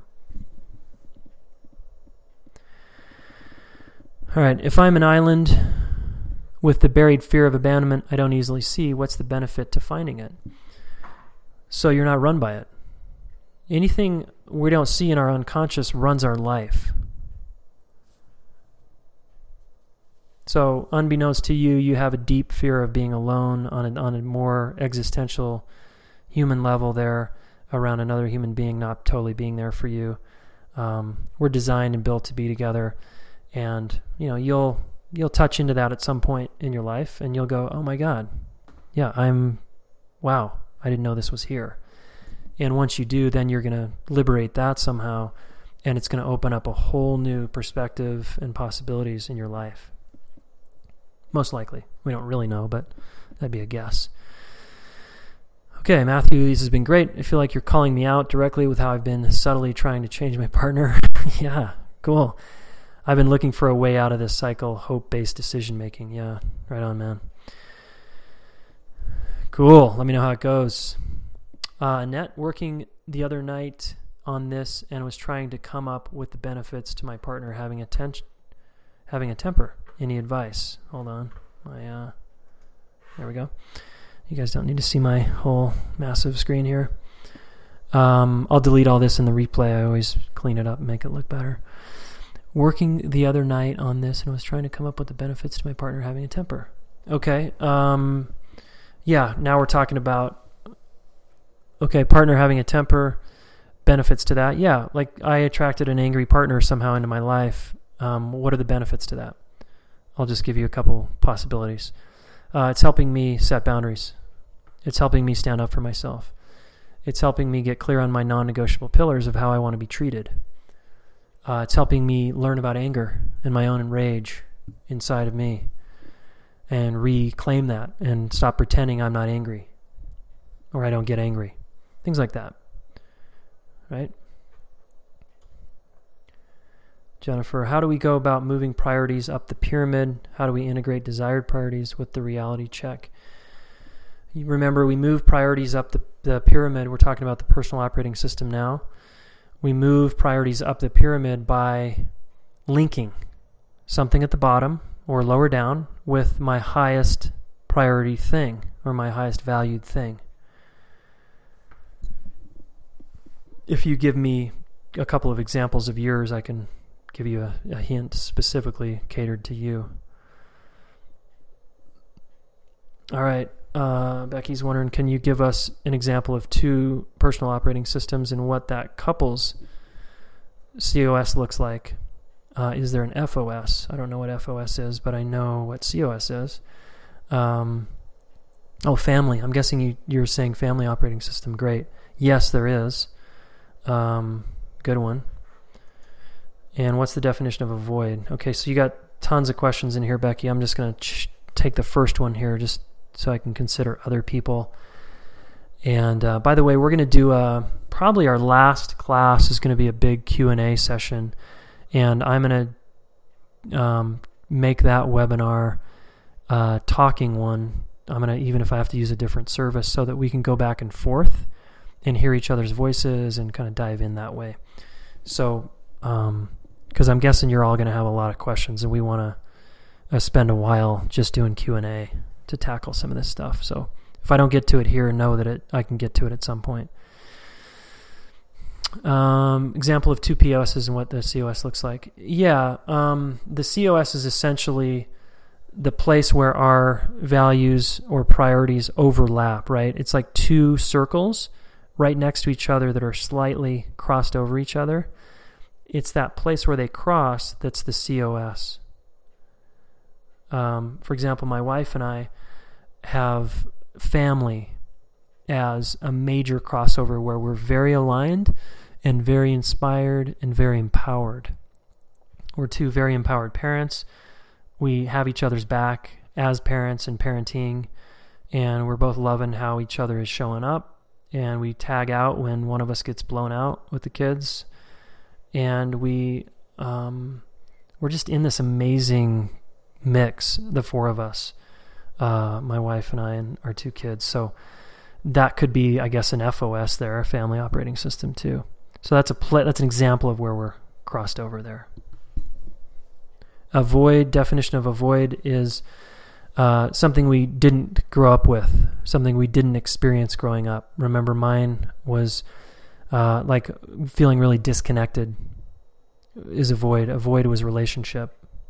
All right, if I'm an island with the buried fear of abandonment I don't easily see, what's the benefit to finding it? So you're not run by it. Anything we don't see in our unconscious runs our life. So unbeknownst to you, you have a deep fear of being alone on a more existential human level there around another human being not totally being there for you. We're designed and built to be together, and you'll touch into that at some point in your life, and you'll go, oh my God, yeah, wow, I didn't know this was here. And once you do, then you're going to liberate that somehow, and it's going to open up a whole new perspective and possibilities in your life. Most likely. We don't really know, but that'd be a guess. Okay, Matthew, this has been great. I feel like you're calling me out directly with how I've been subtly trying to change my partner. Yeah, cool. I've been looking for a way out of this cycle, hope-based decision-making. Yeah, right on, man. Cool. Let me know how it goes. Annette, working the other night on this and was trying to come up with the benefits to my partner having a temper. Any advice? Hold on. There we go. You guys don't need to see my whole massive screen here. I'll delete all this in the replay. I always clean it up and make it look better. Working the other night on this and was trying to come up with the benefits to my partner having a temper. Okay. Yeah, now we're talking about, partner having a temper, benefits to that. Yeah, like I attracted an angry partner somehow into my life. What are the benefits to that? I'll just give you a couple possibilities. It's helping me set boundaries. It's helping me stand up for myself. It's helping me get clear on my non-negotiable pillars of how I want to be treated. It's helping me learn about anger and my own rage inside of me and reclaim that and stop pretending I'm not angry or I don't get angry. Things like that. Right? Jennifer, how do we go about moving priorities up the pyramid? How do we integrate desired priorities with the reality check? You remember, we move priorities up the pyramid. We're talking about the personal operating system now. We move priorities up the pyramid by linking something at the bottom or lower down with my highest priority thing or my highest valued thing. If you give me a couple of examples of yours, I can give you a hint specifically catered to you. All right. Becky's wondering, can you give us an example of two personal operating systems and what that couple's COS looks like? Is there an FOS? I don't know what FOS is, but I know what COS is. Family. I'm guessing you're saying family operating system. Great. Yes, there is. Good one. And what's the definition of avoid? Okay, so you got tons of questions in here, Becky. I'm just going to take the first one here just so I can consider other people. And by the way, we're going to do probably our last class is going to be a big Q&A session. And I'm going to make that webinar talking one. I'm going to, even if I have to use a different service, so that we can go back and forth and hear each other's voices and kind of dive in that way. So, because I'm guessing you're all going to have a lot of questions, and we want to spend a while just doing Q&A to tackle some of this stuff. So if I don't get to it here, know that I can get to it at some point. Example of two POSs and what the COS looks like. Yeah, the COS is essentially the place where our values or priorities overlap, right? It's like two circles right next to each other that are slightly crossed over each other. It's that place where they cross that's the COS. For example, my wife and I have family as a major crossover where we're very aligned and very inspired and very empowered. We're two very empowered parents. We have each other's back as parents and parenting, and we're both loving how each other is showing up, and we tag out when one of us gets blown out with the kids, and we're just in this amazing mix, the four of us, my wife and I and our two kids. So that could be, I guess, an FOS there, a family operating system too. So that's an example of where we're crossed over there. Avoid, definition of avoid is something we didn't grow up with, something we didn't experience growing up. Remember, mine was like feeling really disconnected is avoid. Avoid was relationship.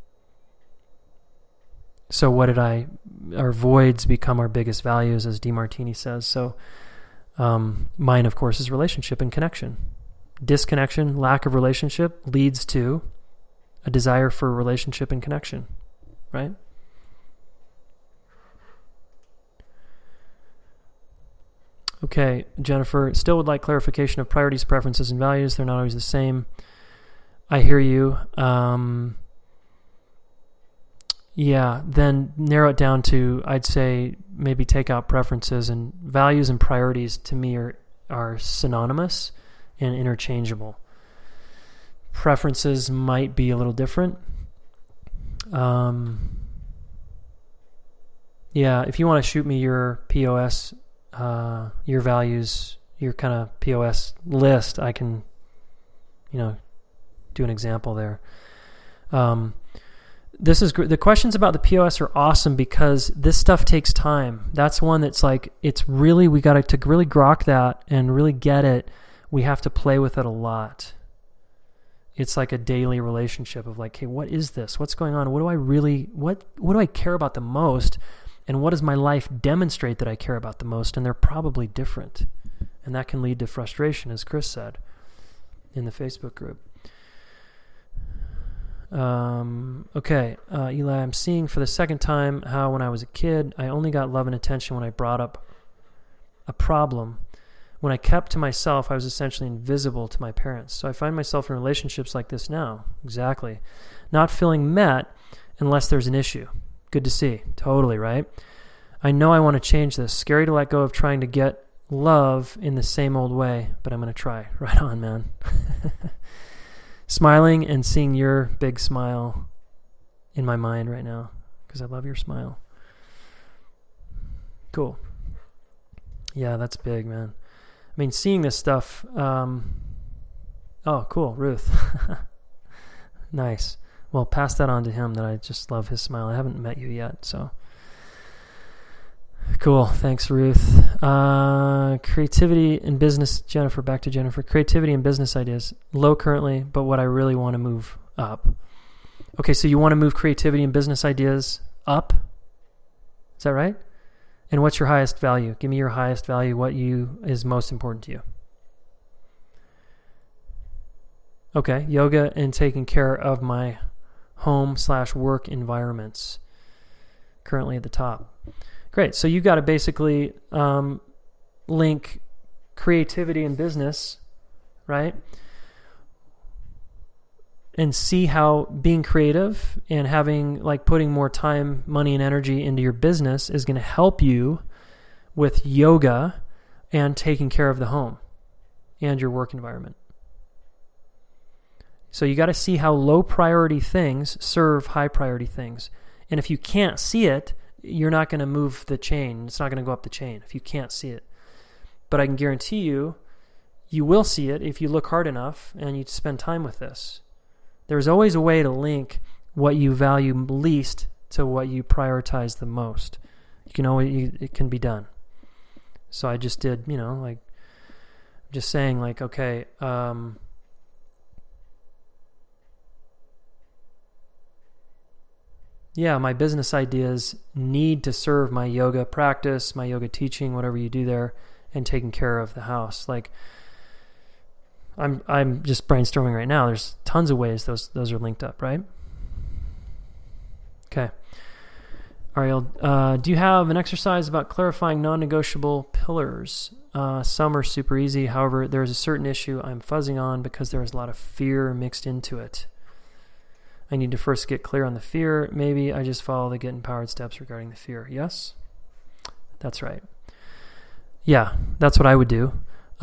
So our voids become our biggest values, as DeMartini says. So mine, of course, is relationship and connection. Disconnection, lack of relationship, leads to a desire for relationship and connection, right? Okay, Jennifer, still would like clarification of priorities, preferences, and values. They're not always the same. I hear you. Yeah, then narrow it down to, I'd say, maybe take out preferences, and values and priorities to me are synonymous and interchangeable. Preferences might be a little different. Yeah, if you want to shoot me your POS, your values, your kind of POS list, I can, do an example there. This is great. The questions about the POS are awesome because this stuff takes time. That's one that's like, it's really, we got to really grok that and really get it. We have to play with it a lot. It's like a daily relationship of like, hey, what is this? What's going on? What do I care about the most? And what does my life demonstrate that I care about the most? And they're probably different. And that can lead to frustration, as Chris said in the Facebook group. Okay, Eli, I'm seeing for the second time how when I was a kid, I only got love and attention when I brought up a problem. When I kept to myself, I was essentially invisible to my parents. So I find myself in relationships like this now. Exactly. Not feeling met unless there's an issue. Good to see. Totally, right? I know I want to change this. Scary to let go of trying to get love in the same old way, but I'm going to try. Right on, man. smiling and seeing your big smile in my mind right now because I love your smile. Cool. Yeah, that's big, man. I mean, seeing this stuff. Oh, cool, Ruth. Nice. Well, pass that on to him that I just love his smile. I haven't met you yet, so. Cool. Thanks, Ruth. Creativity in business, Jennifer. Back to Jennifer. Creativity and business ideas. Low currently, but what I really want to move up. Okay, so you want to move creativity and business ideas up? Is that right? And what's your highest value? Give me your highest value. What is most important to you? Okay, yoga and taking care of my home/work environments. Currently at the top. Great. So you got to basically link creativity and business, right? And see how being creative and having putting more time, money, and energy into your business is going to help you with yoga and taking care of the home and your work environment. So you got to see how low priority things serve high priority things. And if you can't see it, you're not going to move the chain. It's not going to go up the chain if you can't see it. But I can guarantee you, you will see it if you look hard enough and you spend time with this. There's always a way to link what you value least to what you prioritize the most. It can be done. So I just did, just saying okay, yeah, my business ideas need to serve my yoga practice, my yoga teaching, whatever you do there, and taking care of the house. I'm just brainstorming right now. There's tons of ways those are linked up, right? Okay. Ariel, do you have an exercise about clarifying non-negotiable pillars? Some are super easy. However, there's a certain issue I'm fuzzing on because there is a lot of fear mixed into it. I need to first get clear on the fear. Maybe I just follow the Get Empowered steps regarding the fear. Yes? That's right. Yeah, that's what I would do.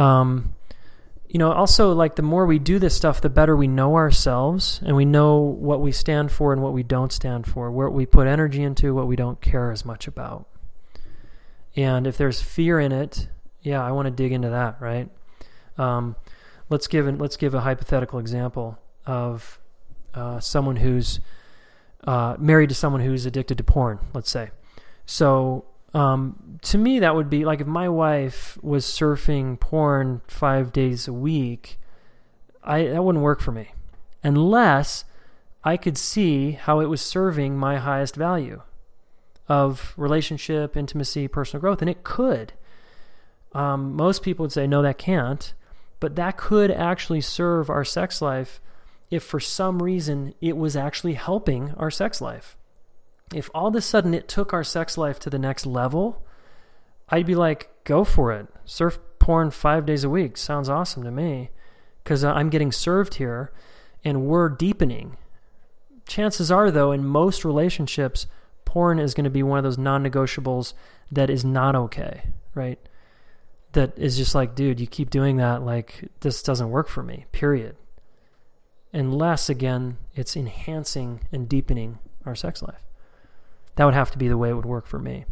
Also, the more we do this stuff, the better we know ourselves and we know what we stand for and what we don't stand for, where we put energy into, what we don't care as much about. And if there's fear in it, yeah, I want to dig into that, right? Let's give a hypothetical example of someone who's married to someone who's addicted to porn, let's say. So to me, that would be if my wife was surfing porn 5 days a week, that wouldn't work for me unless I could see how it was serving my highest value of relationship, intimacy, personal growth, and it could. Most people would say, no, that can't, but that could actually serve our sex life if for some reason it was actually helping our sex life. If all of a sudden it took our sex life to the next level, I'd be like, go for it. Surf porn 5 days a week. Sounds awesome to me because I'm getting served here and we're deepening. Chances are, though, in most relationships, porn is going to be one of those non-negotiables that is not okay, right? That is just dude, you keep doing that, this doesn't work for me, period. Unless, again, it's enhancing and deepening our sex life. That would have to be the way it would work for me.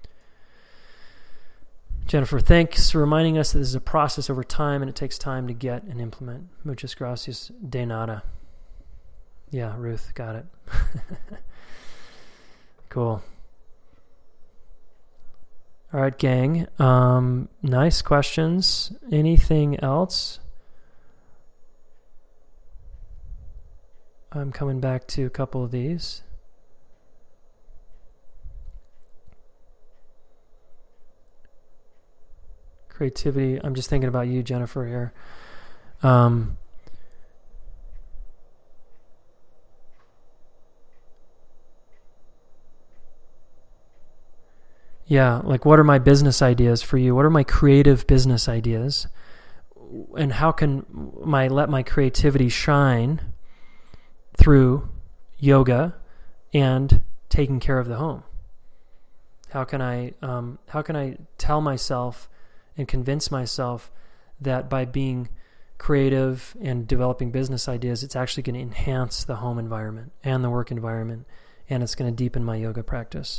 Jennifer, thanks for reminding us that this is a process over time and it takes time to get and implement. Muchas gracias de nada. Yeah, Ruth, got it. Cool. All right, gang. Nice questions. Anything else? I'm coming back to a couple of these. Creativity. I'm just thinking about you, Jennifer, here. Yeah, what are my business ideas for you? What are my creative business ideas? And how can let my creativity shine through yoga and taking care of the home? How can I tell myself and convince myself that by being creative and developing business ideas, it's actually going to enhance the home environment and the work environment, and it's going to deepen my yoga practice.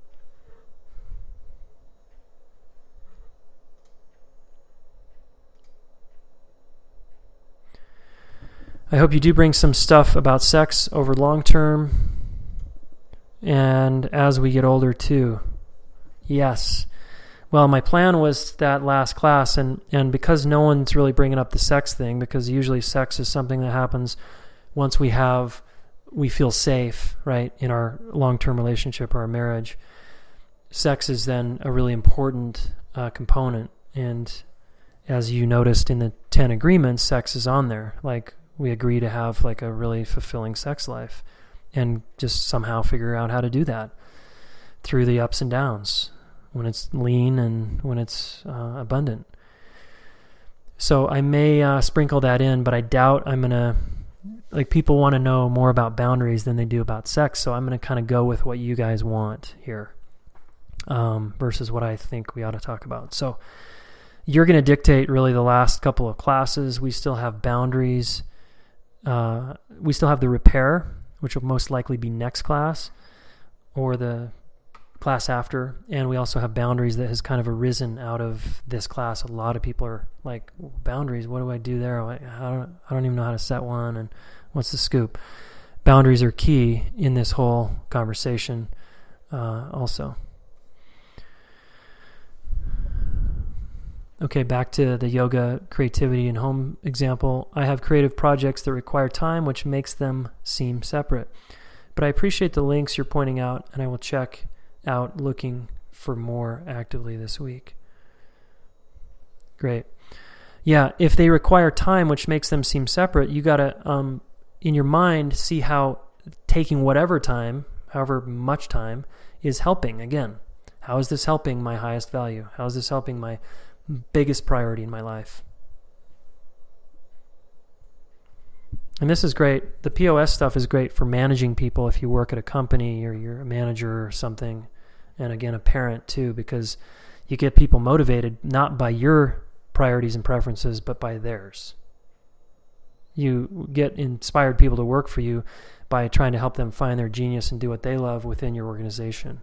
I hope you do bring some stuff about sex over long term and as we get older too. Yes. Well, my plan was that last class, and because no one's really bringing up the sex thing, because usually sex is something that happens once we feel safe, right, in our long-term relationship or our marriage. Sex is then a really important component, and as you noticed in the 10 agreements, sex is on there. Like, we agree to have like a really fulfilling sex life and just somehow figure out how to do that through the ups and downs, when it's lean and when it's abundant. So I may sprinkle that in, but I doubt I'm going to, like, people want to know more about boundaries than they do about sex, so I'm going to kind of go with what you guys want here versus what I think we ought to talk about. So you're going to dictate really the last couple of classes. We still have boundaries. We still have the repair, which will most likely be next class or the class after, and we also have boundaries that has kind of arisen out of this class. A lot of people are like, boundaries, what do I do there? I don't even know how to set one, and what's the scoop? Boundaries are key in this whole conversation also. Okay, back to the yoga, creativity, and home example. I have creative projects that require time, which makes them seem separate. But I appreciate the links you're pointing out, and I will check out looking for more actively this week. Great. Yeah, if they require time, which makes them seem separate, you got to, in your mind, see how taking whatever time, however much time, is helping. Again, how is this helping my highest value? How is this helping my biggest priority in my life? And this is great. The POS stuff is great for managing people if you work at a company or you're a manager or something. And again, a parent too, because you get people motivated not by your priorities and preferences, but by theirs. You get inspired people to work for you by trying to help them find their genius and do what they love within your organization.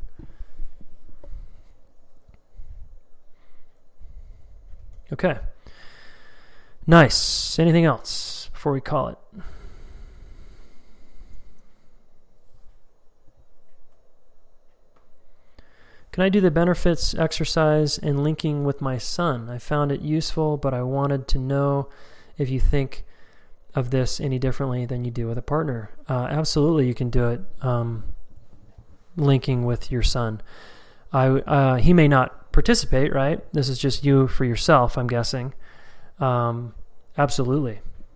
Okay. Nice. Anything else before we call it? Can I do the benefits exercise and linking with my son? I found it useful, but I wanted to know if you think of this any differently than you do with a partner. Absolutely, you can do it linking with your son. He may not participate, right? This is just you for yourself, I'm guessing. Absolutely.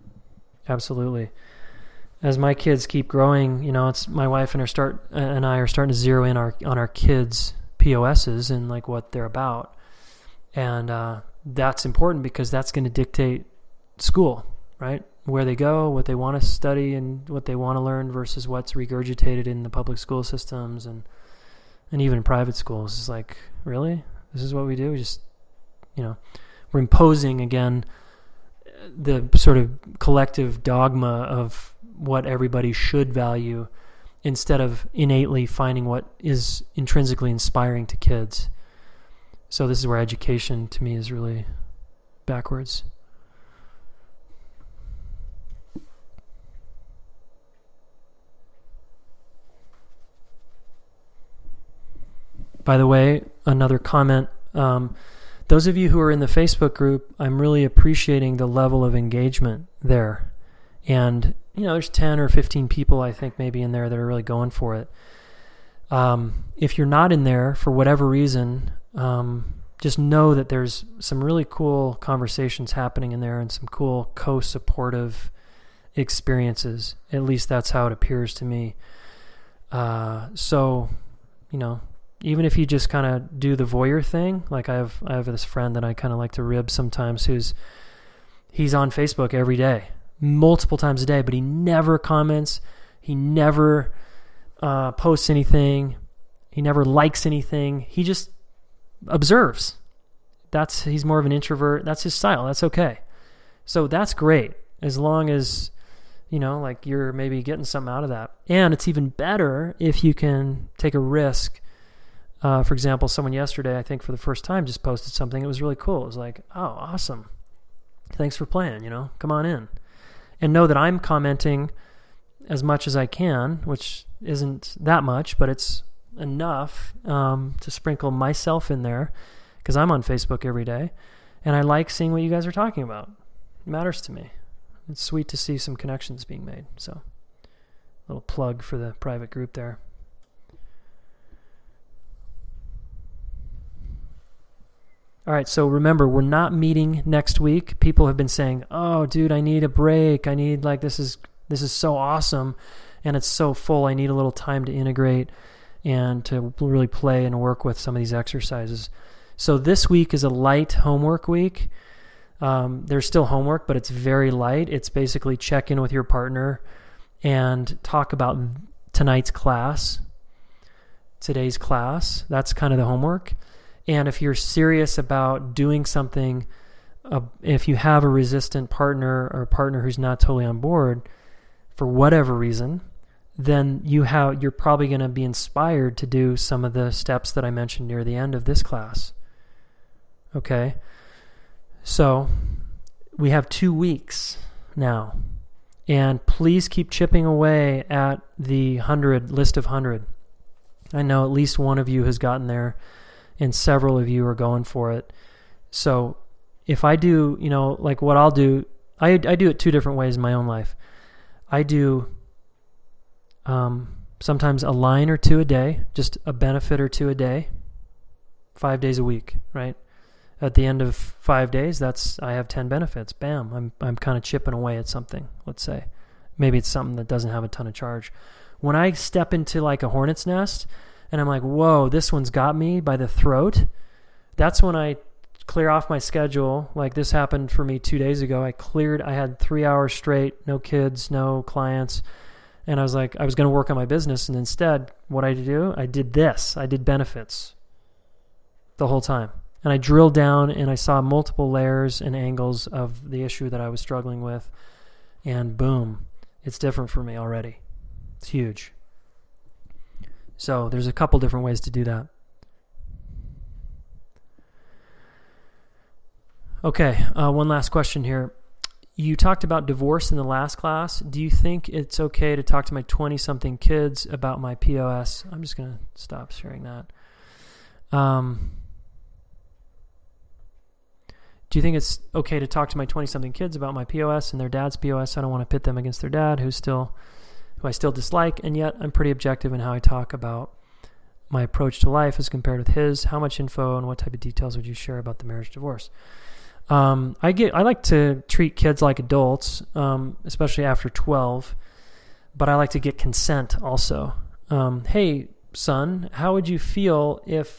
As my kids keep growing, it's my wife and I are starting to zero in on our kids' POSs and like what they're about, and that's important because that's going to dictate school, right? Where they go, what they want to study, and what they want to learn versus what's regurgitated in the public school systems and even private schools. It's like, really? This is what we do? We just, we're imposing, again, the sort of collective dogma of what everybody should value instead of innately finding what is intrinsically inspiring to kids. So this is where education, to me, is really backwards. By the way, another comment, those of you who are in the Facebook group, I'm really appreciating the level of engagement there. And, there's 10 or 15 people, I think, maybe in there that are really going for it. If you're not in there for whatever reason, just know that there's some really cool conversations happening in there and some cool co-supportive experiences. At least that's how it appears to me. So, even if you just kind of do the voyeur thing, like I have this friend that I kind of like to rib sometimes he's on Facebook every day, multiple times a day, but he never comments, he never posts anything, he never likes anything, he just observes. He's more of an introvert, that's his style, that's okay. So that's great, as long as, like you're maybe getting something out of that. And it's even better if you can take a risk. For example, someone yesterday, I think for the first time, just posted something. It was really cool. It was like, oh, awesome. Thanks for playing, come on in. And know that I'm commenting as much as I can, which isn't that much, but it's enough to sprinkle myself in there, because I'm on Facebook every day, and I like seeing what you guys are talking about. It matters to me. It's sweet to see some connections being made. So, a little plug for the private group there. All right, so remember, we're not meeting next week. People have been saying, "Oh, dude, I need a break. I need, this is so awesome, and it's so full. I need a little time to integrate and to really play and work with some of these exercises." So this week is a light homework week. There's still homework, but it's very light. It's basically check in with your partner and talk about today's class. That's kind of the homework. And if you're serious about doing something, if you have a resistant partner or a partner who's not totally on board for whatever reason, then you're probably going to be inspired to do some of the steps that I mentioned near the end of this class. Okay? So we have 2 weeks now. And please keep chipping away at the list of 100. I know at least one of you has gotten there, and several of you are going for it. So if I do, what I'll do, I do it 2 different ways in my own life. I do sometimes a line or 2 a day, just a benefit or 2 a day, 5 days a week, right? At the end of 5 days, I have 10 benefits. Bam, I'm kind of chipping away at something, let's say. Maybe it's something that doesn't have a ton of charge. When I step into like a hornet's nest and I'm like, whoa, this one's got me by the throat, that's when I clear off my schedule. Like this happened for me 2 days ago. I had 3 hours straight, no kids, no clients. And I was like, I was going to work on my business. And instead, what I do? I did this. I did benefits the whole time. And I drilled down and I saw multiple layers and angles of the issue that I was struggling with. And boom, it's different for me already. It's huge. So there's a couple different ways to do that. Okay, one last question here. You talked about divorce in the last class. Do you think it's okay to talk to my 20-something kids about my POS? I'm just going to stop sharing that. Do you think it's okay to talk to my 20-something kids about my POS and their dad's POS? I don't want to pit them against their dad, who I still dislike, and yet I'm pretty objective in how I talk about my approach to life as compared with his. How much info and what type of details would you share about the marriage divorce? I like to treat kids like adults, especially after 12, but I like to get consent also. Hey, son, how would you feel if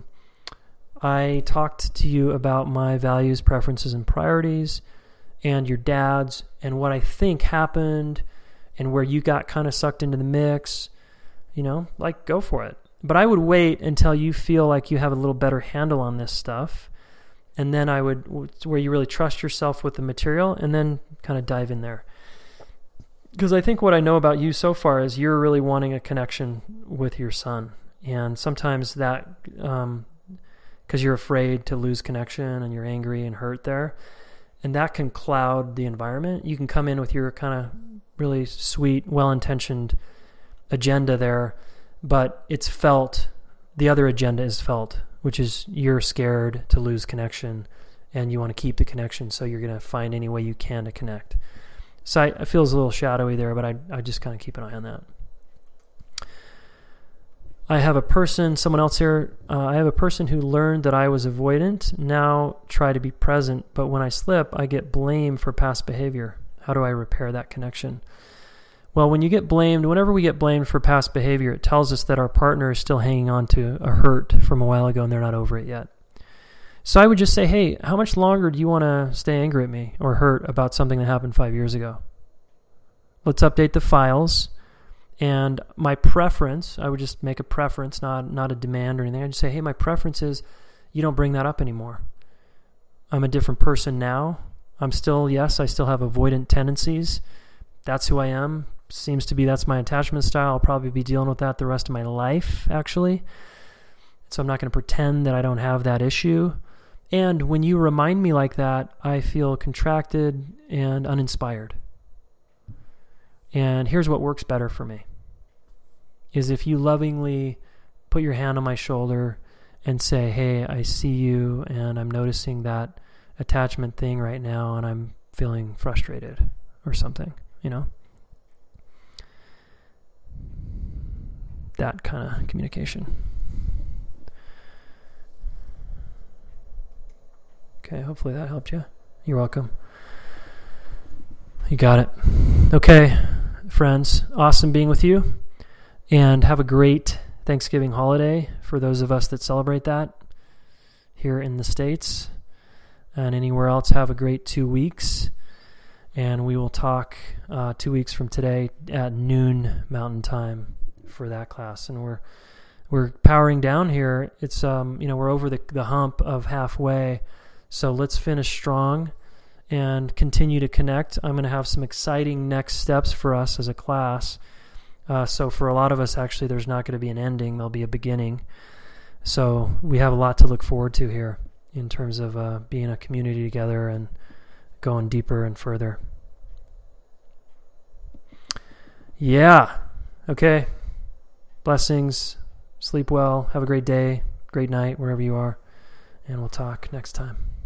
I talked to you about my values, preferences, and priorities, and your dad's, and what I think happened, and where you got kind of sucked into the mix? Go for it. But I would wait until you feel like you have a little better handle on this stuff, and then where you really trust yourself with the material, and then kind of dive in there. Because I think what I know about you so far is you're really wanting a connection with your son. And sometimes that, because you're afraid to lose connection and you're angry and hurt there, and that can cloud the environment. You can come in with your kind of really sweet, well-intentioned agenda there, but it's felt, the other agenda is felt, which is you're scared to lose connection and you want to keep the connection, so you're going to find any way you can to connect. So I feel it's a little shadowy there, but I just kind of keep an eye on that. I have a person who learned that I was avoidant, now try to be present, but when I slip, I get blamed for past behavior. How do I repair that connection? Well, whenever we get blamed for past behavior, it tells us that our partner is still hanging on to a hurt from a while ago and they're not over it yet. So I would just say, hey, how much longer do you want to stay angry at me or hurt about something that happened 5 years ago? Let's update the files. And my preference, I would just make a preference, not a demand or anything. I'd just say, hey, my preference is you don't bring that up anymore. I'm a different person now. I still have avoidant tendencies. That's who I am. Seems to be that's my attachment style. I'll probably be dealing with that the rest of my life, actually. So I'm not going to pretend that I don't have that issue. And when you remind me like that, I feel contracted and uninspired. And here's what works better for me, is if you lovingly put your hand on my shoulder and say, hey, I see you and I'm noticing that attachment thing right now and I'm feeling frustrated or something, that kind of communication. Okay, hopefully that helped you. You're welcome. You got it. Okay, friends, awesome being with you. And have a great Thanksgiving holiday for those of us that celebrate that here in the States. And anywhere else, have a great 2 weeks. And we will talk 2 weeks from today at noon Mountain Time for that class. And we're powering down here. It's we're over the hump of halfway. So let's finish strong and continue to connect. I'm going to have some exciting next steps for us as a class. So for a lot of us, actually, there's not going to be an ending. There'll be a beginning. So we have a lot to look forward to here in terms of being a community together and going deeper and further. Yeah. Okay. Blessings. Sleep well. Have a great day, great night, wherever you are. And we'll talk next time.